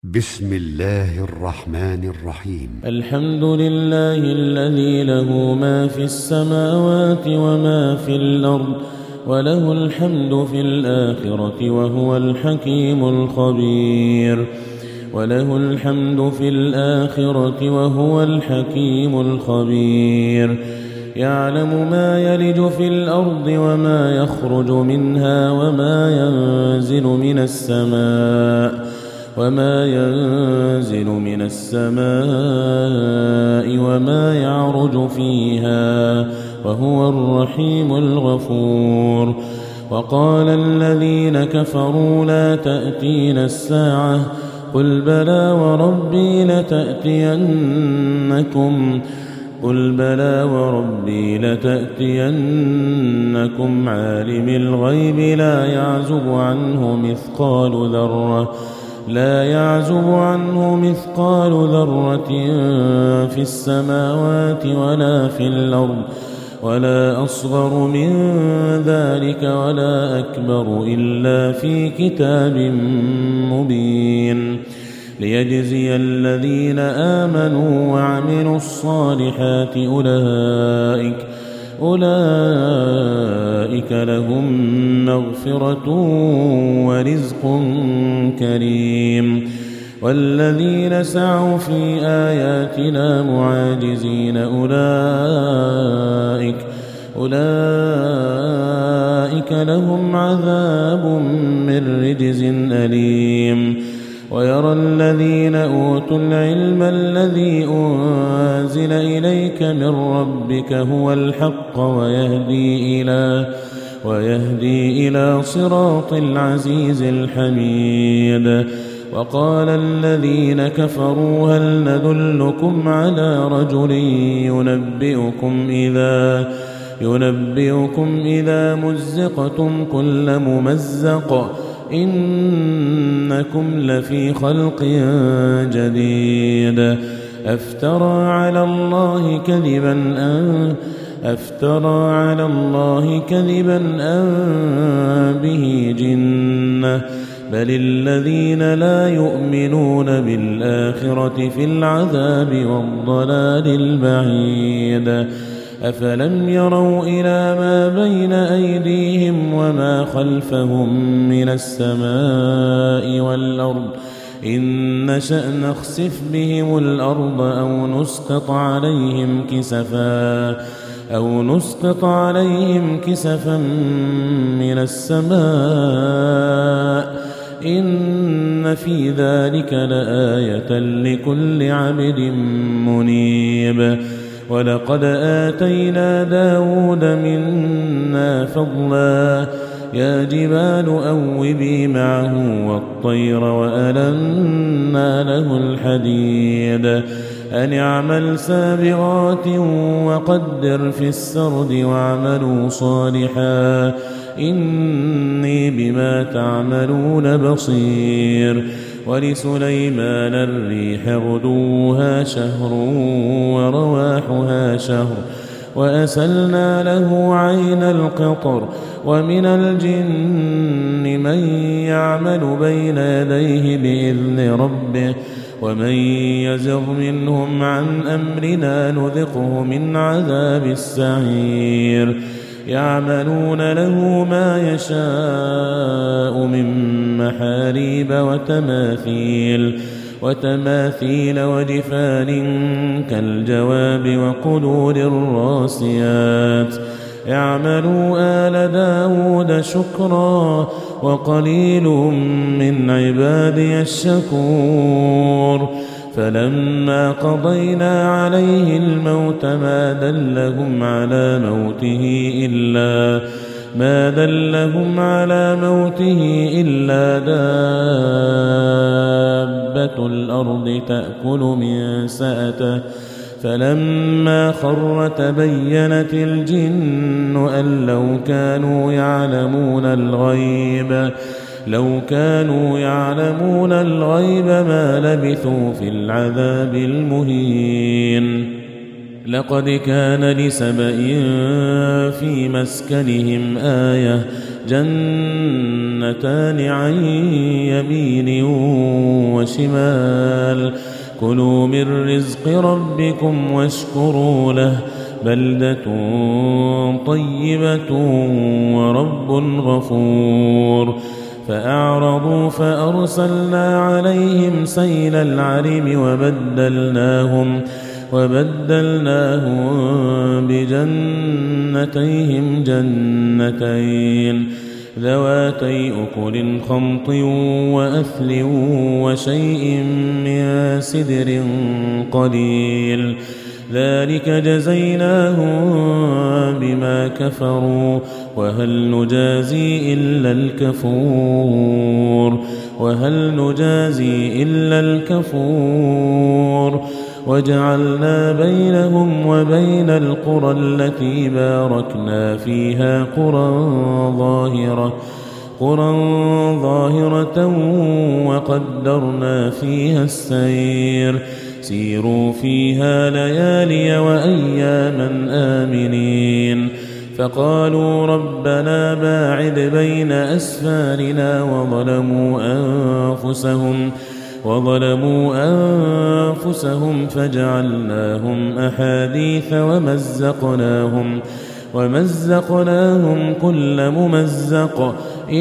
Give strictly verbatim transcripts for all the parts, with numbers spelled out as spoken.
بسم الله الرحمن الرحيم. الحمد لله الذي له ما في السماوات وما في الأرض وله الحمد في الآخرة وهو الحكيم الخبير وله الحمد في الآخرة وهو الحكيم الخبير يعلم ما يلج في الأرض وما يخرج منها وما ينزل من السماء وما ينزل من السماء وما يعرج فيها وهو الرحيم الغفور. وقال الذين كفروا لا تأتينا الساعة قل بلى وربي لتأتينكم قل بلى وربي لتأتينكم عالم الغيب لا يعزب عنه مثقال ذرة لا يعزب عنه مثقال ذرة في السماوات ولا في الأرض ولا أصغر من ذلك ولا أكبر إلا في كتاب مبين ليجزي الذين آمنوا وعملوا الصالحات أولئك أولئك لهم مغفرة ورزق كريم. والذين سعوا في آياتنا معاجزين أولئك أولئك لهم عذاب من رجز أليم. ويرى الذين أوتوا العلم الذي أنزل إليك من ربك هو الحق ويهدي إلى ويهدي إلى صراط العزيز الحميد. وقال الذين كفروا هل ندلكم على رجل ينبئكم إذا ينبئكم إذا مزقتم كل ممزق إنكم لفي خلق جديد. أفترى على الله كذبا أن أفترى على الله كذبا أن به جنة بل الذين لا يؤمنون بالآخرة في العذاب والضلال البعيد. أفلم يروا إلى ما بين أيديهم وما خلفهم من السماء والأرض إن نشأ نخسف بهم الأرض أو نسقط عليهم كسفا أو نسقط عليهم كسفا من السماء إن في ذلك لآية لكل عبد منيب. ولقد آتينا داود منا فضلا يا جبال أوبي معه والطير وألنا له الحديد أن اعمل سابغات وقدر في السرد واعملوا صالحا إني بما تعملون بصير. ولسليمان الريح غدوها شهر ورواحها شهر وأسلنا له عين القطر. ومن الجن من يعمل بين يديه بإذن ربه ومن يزغ منهم عن أمرنا نذقه من عذاب السعير. يعملون له ما يشاء من محاريب وتماثيل وتماثيل وجفان كالجواب وقدور الراسيات. اعملوا آل داود شكرا وقليل من عبادي الشكور. فلما قضينا عليه الموت ما دلهم على موته إلا ما دلهم على موته إلا دابة الأرض تأكل من سأته فلما خر تبينت الجن أن لو كانوا يعلمون الغيب لو كانوا يعلمون الغيب ما لبثوا في العذاب المهين. لقد كان لسبإ في مسكنهم آية جنتان عن يمين وشمال كلوا من رزق ربكم واشكروا له بلدة طيبة ورب غفور فأعرضوا فأرسلنا عليهم سيل العرم وبدلناهم وبدلناهم بجنتيهم جنتين ذواتي أكل خمط وأثل وشيء من سدر قليل ذلك جزيناهم بما كفروا وهل نجازي إلا الكفور وهل نجازي إلا الكفور وجعلنا بينهم وبين القرى التي باركنا فيها قرى ظاهرة قرى ظاهرة وقدرنا فيها السير سيروا فيها ليالي وأياما آمنين فقالوا ربنا باعد بين أسفارنا وظلموا أنفسهم وظلموا أنفسهم فجعلناهم أحاديث ومزقناهم ومزقناهم كل ممزق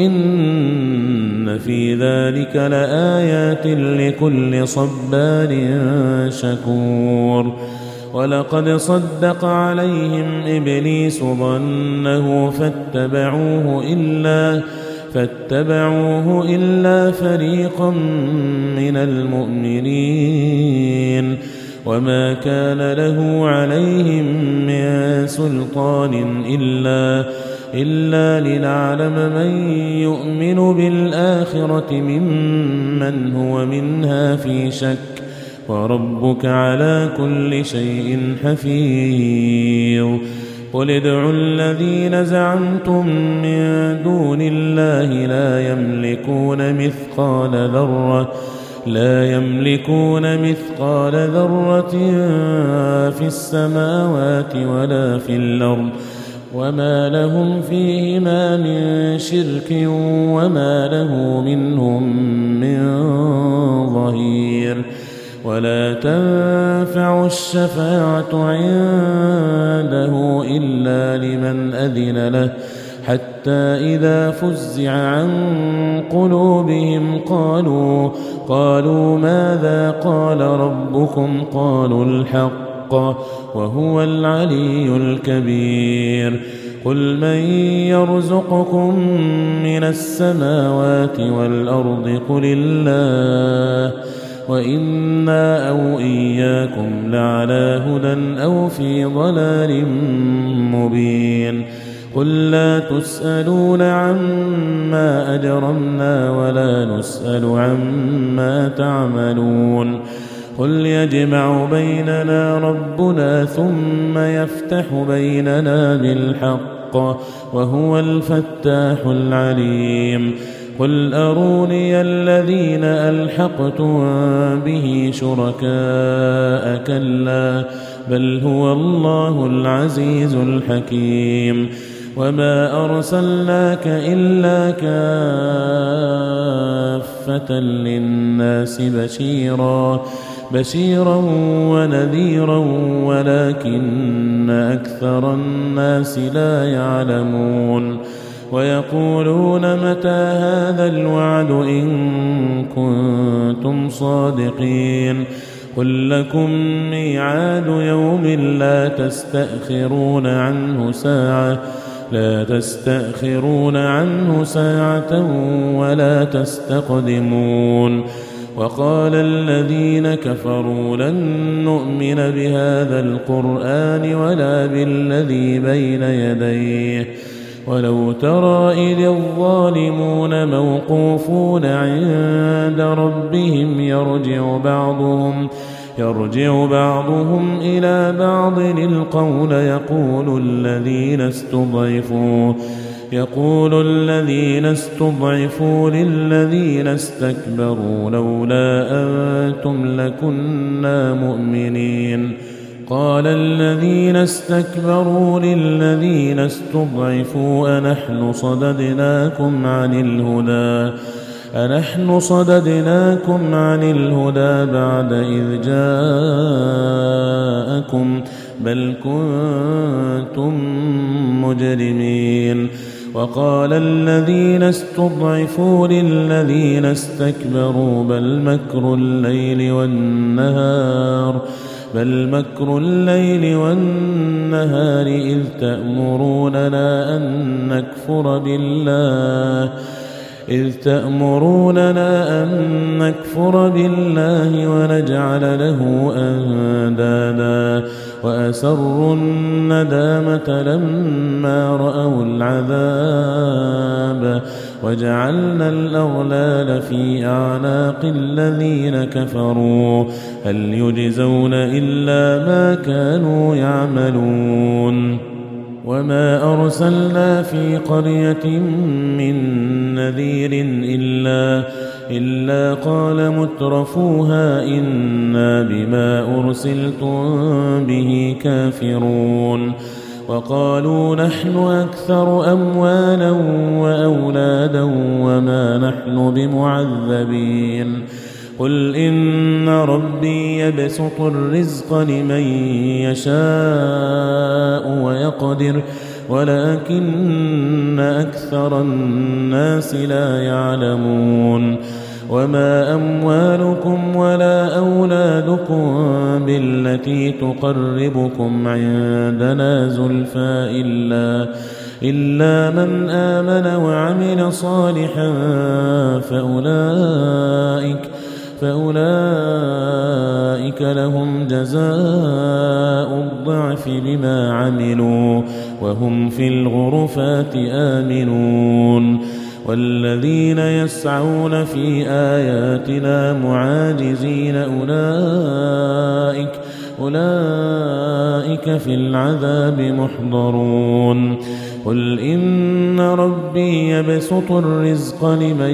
إن في ذلك لآيات لكل صبار شكور ولقد صدق عليهم إبليس ظنه فاتبعوه إلا فاتبعوه إلا فريقا من المؤمنين وما كان له عليهم من سلطان إلا إلا لنعلم من يؤمن بالآخرة ممن هو منها في شك وربك على كل شيء حفيظ قل ادعوا الذين زعمتم من دون الله لا يملكون مثقال ذرة لا يملكون مثقال ذرة في السماوات ولا في الأرض وما لهم فيهما من شرك وما له منهم من ظهير ولا تنفع الشفاعة عنده إلا لمن أذن له حتى إذا فزع عن قلوبهم قالوا قالوا ماذا قال ربكم قالوا الحق وهو العلي الكبير قل من يرزقكم من السماوات والأرض قل الله وإنا أو إياكم لعلى هدى أو في ضلال مبين قل لا تسألون عما أجرمنا ولا نسأل عما تعملون قل يجمع بيننا ربنا ثم يفتح بيننا بالحق وهو الفتاح العليم قل أروني الذين ألحقتم به شركاء كلا بل هو الله العزيز الحكيم وما أرسلناك إلا كافة للناس بشيرا بشيرا ونذيرا ولكن أكثر الناس لا يعلمون ويقولون متى هذا الوعد إن كنتم صادقين قل لكم ميعاد يوم لا تستأخرون عنه ساعة لا تستأخرون عنه ساعة ولا تستقدمون وقال الذين كفروا لن نؤمن بهذا القرآن ولا بالذي بين يديه ولو ترى إذ الظالمون موقوفون عند ربهم يرجع بعضهم يرجع بعضهم إلى بعض القول يقول الذين استضعفوا يقول الذين استضعفوا للذين استكبروا لولا أنتم لكنا مؤمنين قال الذين استكبروا للذين استضعفوا أنحن صددناكم عن الهدى أنحن صددناكم عن الهدى بعد إذ جاءكم بل كنتم مجرمين وقال الذين استضعفوا للذين استكبروا بل مكر الليل والنهار بل مكر الليل والنهار إذ تأمروننا أن نكفر بالله إذ تأمروننا أن نكفر بالله ونجعل له أندادا وأسروا الندامة لما رأوا العذاب وجعلنا الأغلال في أعناق الذين كفروا هل يجزون إلا ما كانوا يعملون وما أرسلنا في قرية من نذير إلا, إلا قال مترفوها إنا بما أرسلتم به كافرون وقالوا نحن أكثر أموالا وأولادا وما نحن بمعذبين قل إن ربي يبسط الرزق لمن يشاء ويقدر ولكن أكثر الناس لا يعلمون وما أموالكم ولا أولادكم بالتي تقربكم عندنا زلفى إلا, إلا من آمن وعمل صالحا فأولئك فأولئك لهم جزاء الضعف بما عملوا وهم في الغرفات آمنون والذين يسعون في آياتنا معاجزين أولئك أولئك في العذاب محضرون قل إن ربي يبسط الرزق لمن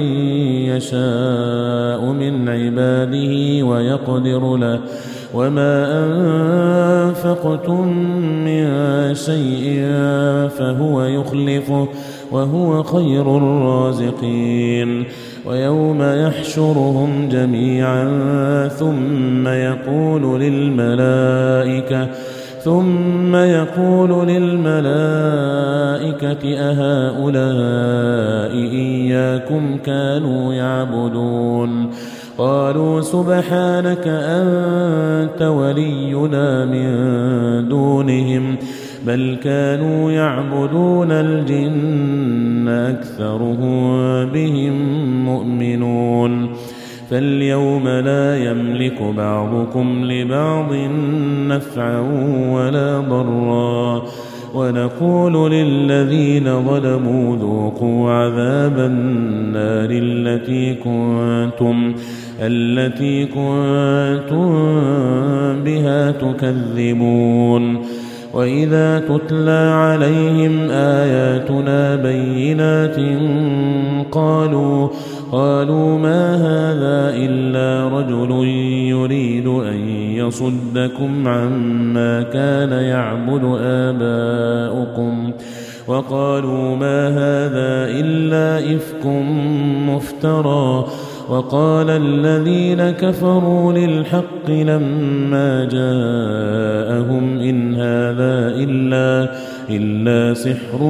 يشاء من عباده ويقدر له وما أنفقتم من شيء فهو يخلفه وهو خير الرازقين ويوم يحشرهم جميعا ثم يقول للملائكة ثم يقول للملائكة أهؤلاء إياكم كانوا يعبدون قالوا سبحانك أنت ولينا من دونهم بل كانوا يعبدون الجن أكثرهم بهم مؤمنون فاليوم لا يملك بعضكم لبعض نفعا ولا ضرا ونقول للذين ظلموا ذوقوا عذاب النار التي كنتم التي كنتم بها تكذبون وإذا تتلى عليهم آياتنا بينات قالوا قالوا ما هذا إلا رجل يريد أن يصدكم عما كان يعبد آباؤكم وقالوا ما هذا إلا إفك مفترى وقال الذين كفروا للحق لما جاءهم إن هذا إلا, إلا سحر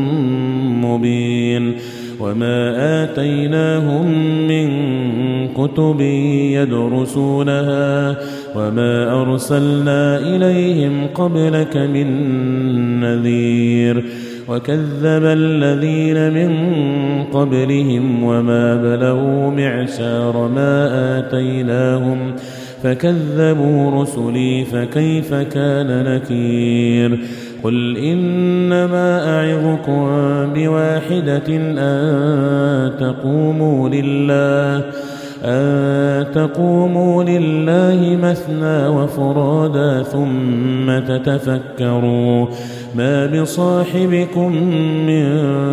مبين وما آتيناهم من كتب يدرسونها وما أرسلنا إليهم قبلك من نذير وكذب الذين من قبلهم وما بلغوا معشار ما آتيناهم فكذبوا رسلي فكيف كان نكير قل إنما أعظكم بواحدة أن تقوموا لله أن تقوموا لله مثنى وفرادا ثم تتفكروا ما بصاحبكم من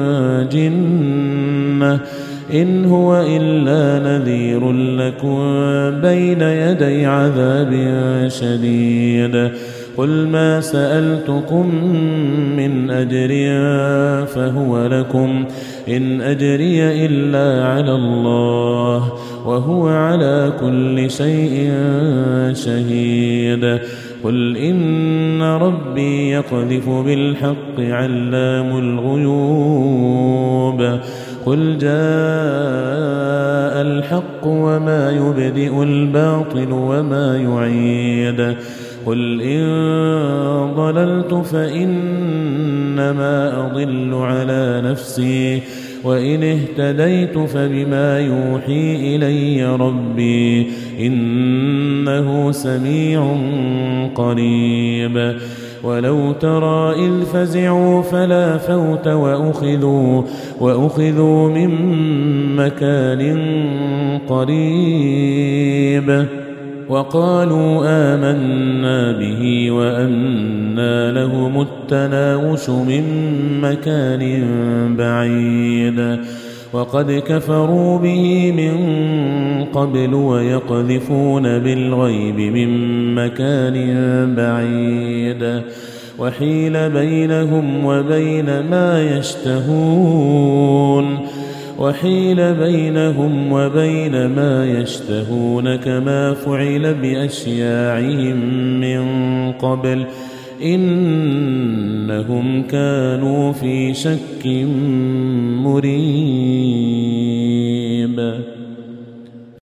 جنة إن هو إلا نذير لكم بين يدي عذاب شديد قل ما سألتكم من أجر فهو لكم إن أجري إلا على الله وهو على كل شيء شهيد قل إن ربي يقذف بالحق علام الغيوب قل جاء الحق وما يبدئ الباطل وما يعيد قل إن ضللت فإنما أضل على نفسي وإن اهتديت فبما يوحي إلي ربي إنه سميع قريب ولو ترى إذ فزعوا فلا فوت وأخذوا, وأخذوا من مكان قريب وقالوا آمنا به وأنى لهم التناوش من مكان بعيد وقد كفروا به من قبل ويقذفون بالغيب من مكان بعيد وحيل بينهم وبين ما يشتهون وحيل بينهم وبين ما يشتهون كما فعل بأشياعهم من قبل إنهم كانوا في شك مريب.